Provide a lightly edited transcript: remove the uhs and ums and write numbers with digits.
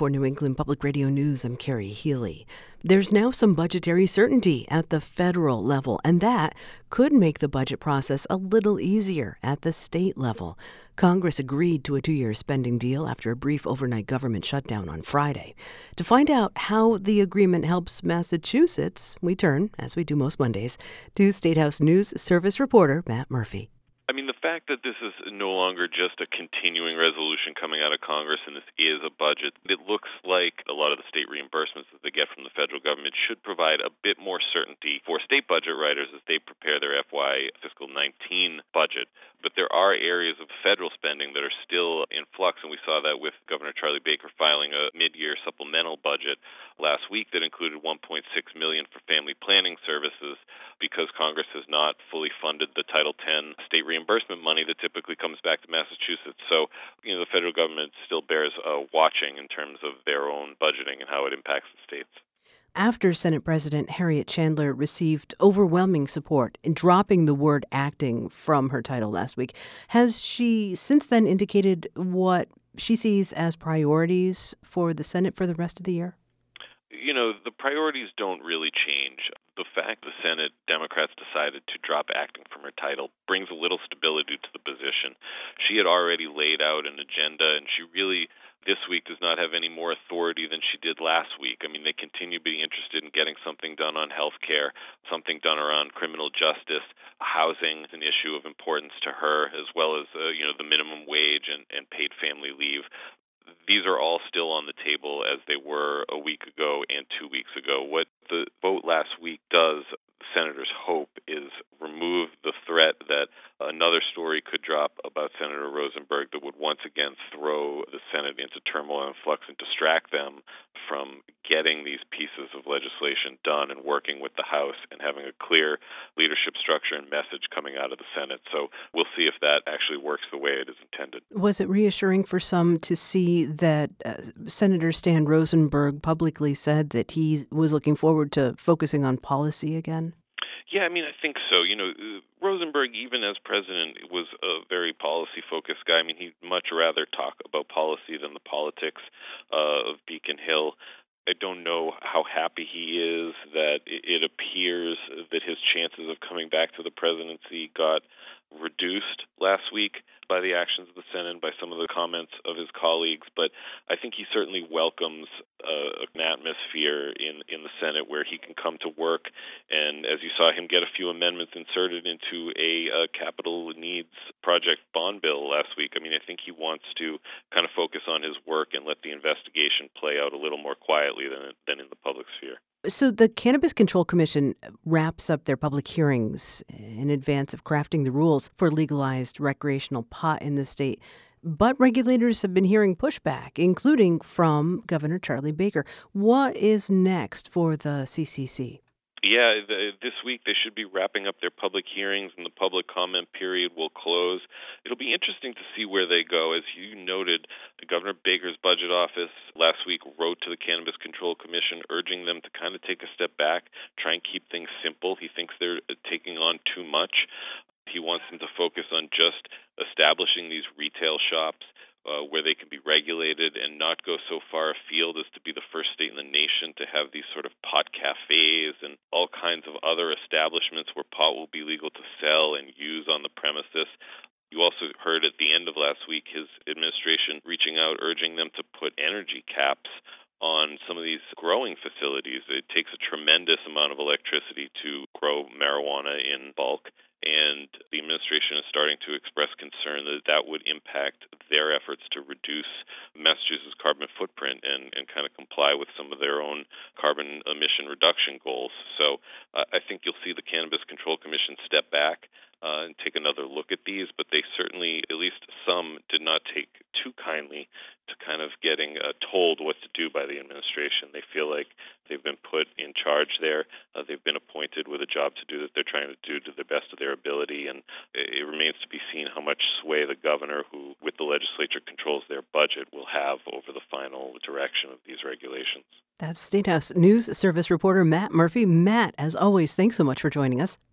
For New England Public Radio News, I'm Carrie Healy. There's now some budgetary certainty at the federal level, and that could make the budget process a little easier at the state level. Congress agreed to a 2-year spending deal after a brief overnight government shutdown on Friday. To find out how the agreement helps Massachusetts, we turn, as we do most Mondays, to State House News Service reporter Matt Murphy. I mean, the fact that this is no longer just a continuing resolution coming out of Congress and this is a budget, it looks like a lot of the state reimbursements that they get from the federal government should provide a bit more certainty for state budget writers as they prepare their FY fiscal 19 budget. But there are areas of federal spending that are still in flux, and we saw that with Governor Charlie Baker filing a mid-year supplemental budget last week that included $1.6 million for family planning services because Congress has not fully funded the Title X state reimbursement money that typically comes back to Massachusetts. So, the federal government still bears watching in terms of their own budgeting and how it impacts the states. After Senate President Harriet Chandler received overwhelming support in dropping the word acting from her title last week, has she since then indicated what she sees as priorities for the Senate for the rest of the year? The priorities don't really change. The fact the Senate Democrats decided to drop acting from her title brings a little stability to the position. She had already laid out an agenda, and she really this week does not have any more authority than she did last week. I mean, they continue being interested in getting something done on health care, something done around criminal justice. Housing is an issue of importance to her, as well as, the minimum wage and paid family leave. These are all still on the table as they were a week ago and 2 weeks ago. What the vote last week does, senators hope, is remove the threat that another story could drop about Senator Rosenberg that would once again throw the Senate into turmoil and flux and distract them from getting these pieces of legislation done and working with the House and having a clear leadership structure and message coming out of the Senate. So we'll see if that actually works the way it is intended. Was it reassuring for some to see that Senator Stan Rosenberg publicly said that he was looking forward to focusing on policy again? Yeah, I think so. Rosenberg, even as president, was a very policy-focused guy. He'd much rather talk about policy than the politics of Beacon Hill. I don't know how happy he is that it appears that his chances of coming back to the presidency got reduced last week by the actions of the Senate and by some of the comments of his colleagues. But I think he certainly welcomes an atmosphere in the Senate where he can come to work. And as you saw him get a few amendments inserted into a capital needs project bond bill last week, I think he wants to kind of focus on his work and let the investigation play out a little more quietly than in the public sphere. So the Cannabis Control Commission wraps up their public hearings in advance of crafting the rules for legalized recreational pot in the state. But regulators have been hearing pushback, including from Governor Charlie Baker. What is next for the CCC? Yeah, this week they should be wrapping up their public hearings and the public comment period will close. It'll be interesting to see where they go. As you noted, Governor Baker's budget office last week wrote to the Cannabis Control Commission urging them to kind of take a step back, try and keep things simple. He thinks they're taking on too much. He wants them to focus on just establishing these retail shops where they can be regulated and not go so far afield as to be the first state in the nation to have these sort of pot cafes and all kinds of other establishments where pot will be legal to sell and use on the premises. You also heard at the end of last week his administration reaching out, urging them to put energy caps on some of these growing facilities. It takes a tremendous amount of electricity to grow marijuana in bulk, and the administration is starting to express concern that that would impact their efforts to reduce Massachusetts' carbon footprint and kind of comply with some of their own carbon emission reduction goals. So I think you'll see the Cannabis Control Commission step back and take another look at these, but they certainly, at least some, did not take too kindly to kind of getting told what to do by the administration. They feel like they've been put in charge there. They've been appointed with a job to do that they're trying to do to the best of their ability, and it remains to be seen how much sway the governor, who with the legislature controls their budget, will have over the final direction of these regulations. That's State House News Service reporter Matt Murphy. Matt, as always, thanks so much for joining us.